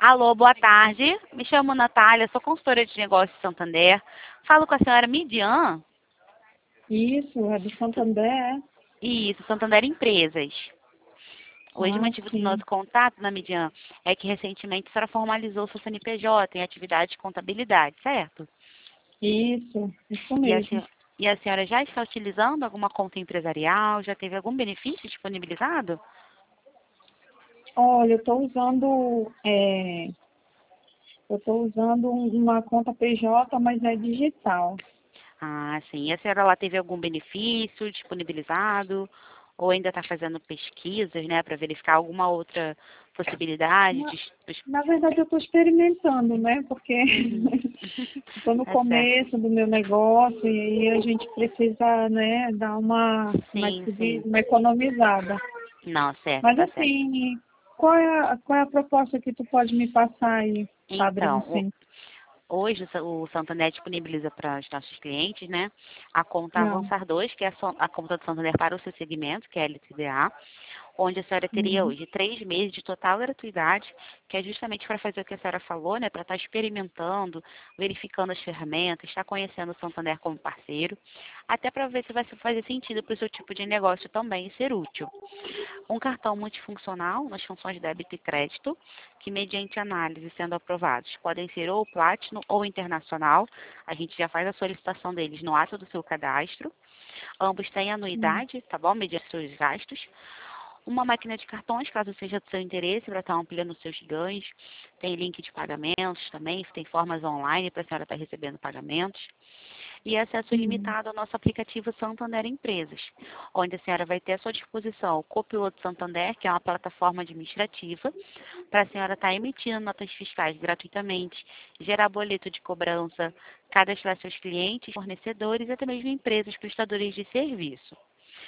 Alô, boa tarde. Me chamo Natália, sou consultora de negócios de Santander. Falo com a senhora Midian. Isso, é do Santander. Isso, Santander Empresas. Hoje o Ah, motivo do sim. nosso contato na Midian é que recentemente a senhora formalizou seu CNPJ em atividade de contabilidade, certo? Isso E a, mesmo. e a senhora já está utilizando alguma conta empresarial? Já teve algum benefício disponibilizado? Olha, eu estou usando uma conta PJ, mas é digital. Ah, sim. E a senhora lá teve algum benefício disponibilizado? Ou ainda está fazendo pesquisas, né, para verificar alguma outra possibilidade Na, de... na verdade, eu estou experimentando, né? Porque Uhum. estou no Tá certo. começo do meu negócio e aí a gente precisa, né, dar como é que Sim, se diz, sim. uma economizada. Não, certo, Mas tá certo. assim, qual é a proposta que tu pode me passar aí para abrir um Então, centro? hoje o Santander disponibiliza para os nossos clientes, né, a conta Não. Avançar 2, que é a conta do Santander para o seu segmento, que é a LTDA, onde a senhora teria Uhum. hoje 3 meses de total gratuidade, que é justamente para fazer o que a senhora falou, né, para estar experimentando, verificando as ferramentas, estar conhecendo o Santander como parceiro, até para ver se vai fazer sentido para o seu tipo de negócio também e ser útil. Um cartão multifuncional nas funções débito e crédito, que mediante análise sendo aprovados, podem ser ou Platinum ou Internacional. A gente já faz a solicitação deles no ato do seu cadastro. Ambos têm Hum. anuidade, tá bom? Mediante seus gastos. Uma máquina de cartões, caso seja do seu interesse, para estar ampliando os seus ganhos. Tem link de pagamentos também, tem formas online para a senhora estar recebendo pagamentos. E acesso Hum. ilimitado ao nosso aplicativo Santander Empresas, onde a senhora vai ter à sua disposição o Copiloto Santander, que é uma plataforma administrativa, para a senhora estar emitindo notas fiscais gratuitamente, gerar boleto de cobrança, cadastrar seus clientes, fornecedores e até mesmo empresas prestadoras de serviço.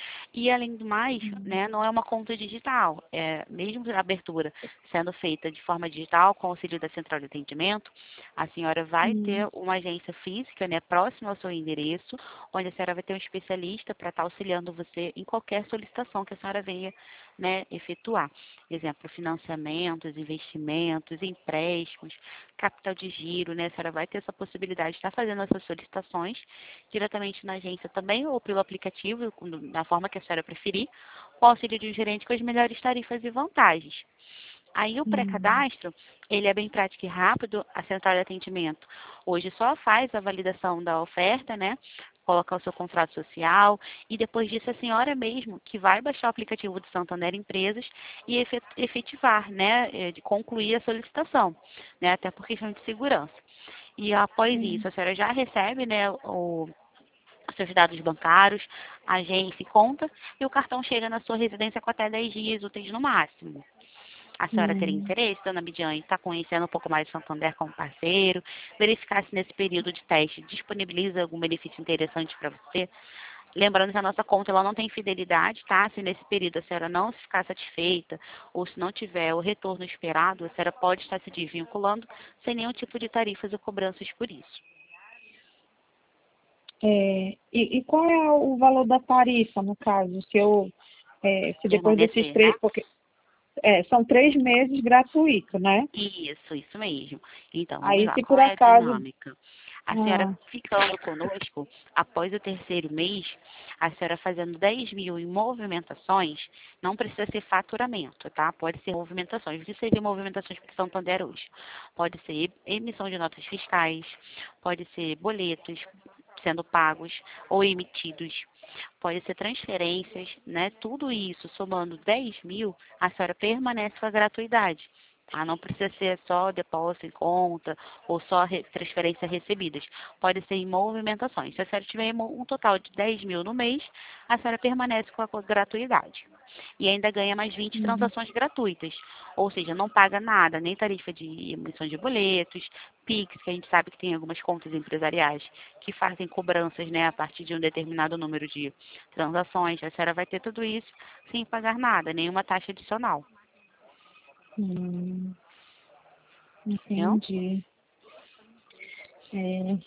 E, além do mais, Hum. né, não é uma conta digital. Mesmo a abertura sendo feita de forma digital, com auxílio da central de atendimento, a senhora vai ter Hum. uma agência física, né, próxima ao seu endereço, onde a senhora vai ter um especialista para estar auxiliando você em qualquer solicitação que a senhora venha, né, efetuar. Exemplo, financiamentos, investimentos, empréstimos, capital de giro, né? A senhora vai ter essa possibilidade de estar fazendo essas solicitações diretamente na agência também ou pelo aplicativo, da forma que a senhora preferir, com o auxílio de um gerente com as melhores tarifas e vantagens. Aí o Hum. pré-cadastro, ele é bem prático e rápido, a central de atendimento hoje só faz a validação da oferta, né? Colocar o seu contrato social e depois disso a senhora mesmo que vai baixar o aplicativo do Santander Empresas e efetivar, né? De concluir a solicitação, né? Até por questão de segurança. E após Hum. isso, a senhora já recebe, né? Os seus dados bancários, agência e conta, e o cartão chega na sua residência com até 10 dias úteis no máximo. A senhora teria Hum. interesse, dona Bidiane, em estar conhecendo um pouco mais de Santander como parceiro, verificar se nesse período de teste disponibiliza algum benefício interessante para você. Lembrando que a nossa conta ela não tem fidelidade, tá? Se nesse período a senhora não ficar satisfeita ou se não tiver o retorno esperado, a senhora pode estar se desvinculando sem nenhum tipo de tarifas ou cobranças por isso. E qual é o valor da tarifa, no caso, se depois desses Permanecer, né? 3, porque são 3 meses gratuito, né? Isso mesmo. Então, vamos Aí lá, se qual por é a acaso, dinâmica? A senhora ah, ficando conosco, após o terceiro mês, a senhora fazendo 10 mil em movimentações, não precisa ser faturamento, tá? Pode ser movimentações. O que seria movimentações para Santander hoje? Pode ser emissão de notas fiscais, pode ser boletos sendo pagos ou emitidos, pode ser transferências, né? Tudo isso somando 10 mil, a senhora permanece com a gratuidade. Tá? Não precisa ser só depósito em conta ou só transferências recebidas. Pode ser em movimentações. Se a senhora tiver um total de 10 mil no mês, a senhora permanece com a gratuidade. E ainda ganha mais 20 uhum, transações gratuitas. Ou seja, não paga nada, nem tarifa de emissão de boletos, Pix, que a gente sabe que tem algumas contas empresariais que fazem cobranças, né, a partir de um determinado número de transações. A senhora vai ter tudo isso sem pagar nada, nenhuma taxa adicional. hum, Entendeu? entendi. É,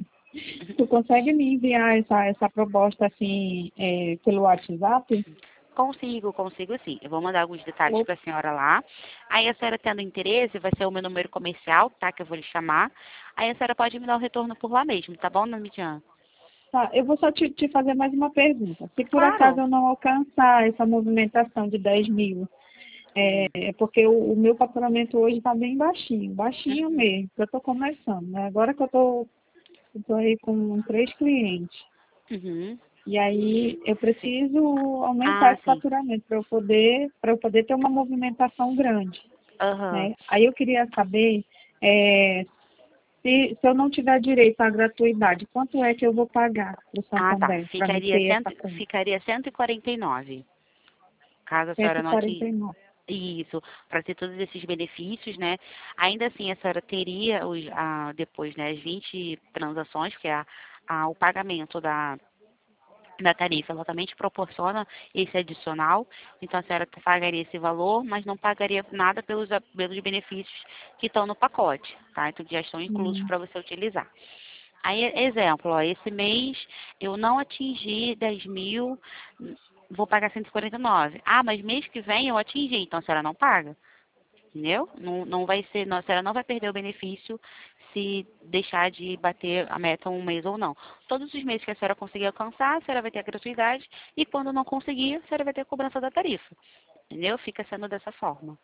tu consegue me enviar essa proposta assim pelo WhatsApp? Consigo sim. Eu vou mandar alguns detalhes Ou- para a senhora lá. Aí a senhora tendo interesse, vai ser o meu número comercial, tá? Que eu vou lhe chamar. Aí a senhora pode me dar o retorno por lá mesmo, tá bom, dona Midian? Tá, eu vou só te fazer mais uma pergunta. Se por acaso Claro. eu não alcançar essa movimentação de 10 mil, Hum. é porque o meu faturamento hoje está bem baixinho, baixinho Uhum. mesmo, que eu estou começando, né? Agora que eu tô aí com 3 clientes. Uhum. E aí eu Sim. preciso aumentar Ah, esse sim. faturamento para eu poder ter uma movimentação grande, Aham. né? Aí eu queria saber, é, se eu não tiver direito à gratuidade, quanto é que eu vou pagar para o Ah, tá. Santander para me ter essa conta? Ficaria 149, caso a cento senhora e não quarenta atinja. e nove. Isso, para ter todos esses benefícios, né? Ainda assim, a senhora teria depois, né, as 20 transações, que é o pagamento da tarifa, ela também te proporciona esse adicional, então a senhora pagaria esse valor, mas não pagaria nada pelos benefícios que estão no pacote, tá? Então já estão inclusos Hum. para você utilizar. Aí, exemplo, ó, esse mês eu não atingi 10 mil, vou pagar 149. Ah, mas mês que vem eu atingi, então a senhora não paga. Entendeu? Não vai ser, não, a senhora não vai perder o benefício se deixar de bater a meta um mês ou não. Todos os meses que a senhora conseguir alcançar, a senhora vai ter a gratuidade e quando não conseguir, a senhora vai ter a cobrança da tarifa. Entendeu? Fica sendo dessa forma.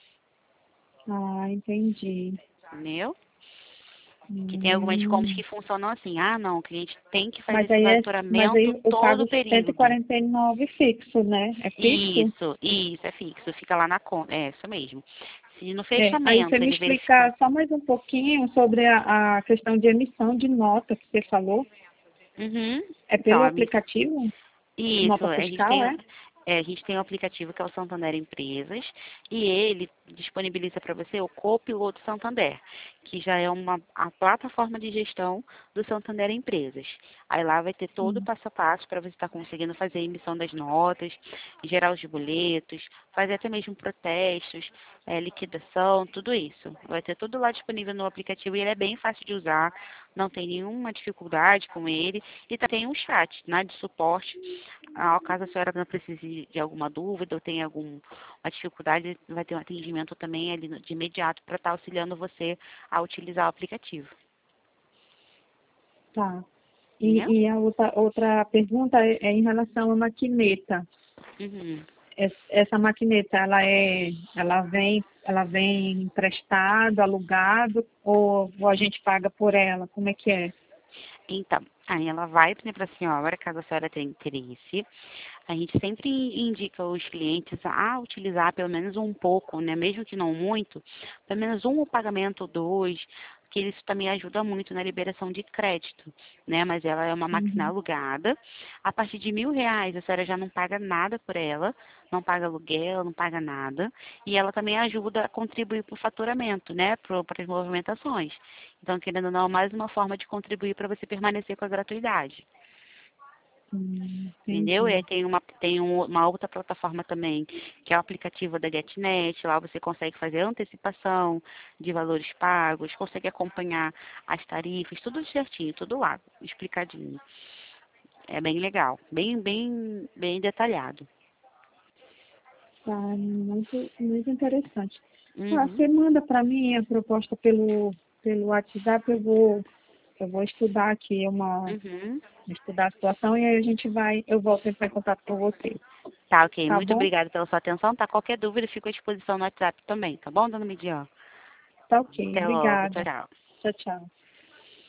Ah, entendi. Entendeu? Que tem algumas descontos Hum. que funcionam assim. Ah, não, o cliente tem que fazer Mas esse aí faturamento eu todo pago o cento e período. quarenta e nove fixo, né? É fixo? Isso, é fixo, fica lá na conta. É, isso mesmo. Se no Aí você fechamento me ele verificar. explicar só mais um pouquinho sobre a questão de emissão de nota que você falou. Uhum. É Então, pelo aplicativo? isso, Nota fiscal, é? a gente tem um aplicativo que é o Santander Empresas e ele disponibiliza para você o Copiloto Santander, que já é a plataforma de gestão do Santander Empresas. Aí lá vai ter todo o Hum. passo a passo para você estar conseguindo fazer a emissão das notas, gerar os boletos, fazer até mesmo protestos, liquidação, tudo isso. Vai ter tudo lá disponível no aplicativo e ele é bem fácil de usar, não tem nenhuma dificuldade com ele. E também tem um chat, né, de suporte. Caso a senhora não precise de alguma dúvida ou tenha alguma dificuldade, vai ter um atendimento também ali de imediato para estar auxiliando você a utilizar o aplicativo. Tá. Entendeu? E a outra pergunta é em relação à maquineta. Uhum. Essa maquineta, ela vem emprestado, alugado, ou a gente paga por ela? Como é que é? Então, aí ela vai para a senhora, caso a senhora tenha interesse. A gente sempre indica os clientes a utilizar pelo menos um pouco, né? Mesmo que não muito, pelo menos um pagamento ou dois, que isso também ajuda muito na liberação de crédito, né? Mas ela é uma máquina Uhum. alugada. A partir de R$ 1.000, a senhora já não paga nada por ela, não paga aluguel, não paga nada. E ela também ajuda a contribuir para o faturamento, né? Para as movimentações. Então, querendo ou não, mais uma forma de contribuir para você permanecer com a gratuidade. Entendeu? E Entendi. aí tem uma outra plataforma também, que é o aplicativo da GetNet. Lá você consegue fazer antecipação de valores pagos, consegue acompanhar as tarifas, tudo certinho, tudo lá, explicadinho. É bem legal, bem detalhado. Tá, muito, muito interessante. Ah, Uhum, você manda para mim a proposta pelo WhatsApp, eu vou estudar aqui uhum. estudar a situação e aí eu volto a entrar em contato com você. Tá, ok. Tá Muito bom? obrigada pela sua atenção. Tá, qualquer dúvida, fico à disposição no WhatsApp também, tá bom, dona Midian? Tá ok. Até logo. Tchau, Obrigada. tchau. Tchau, tchau.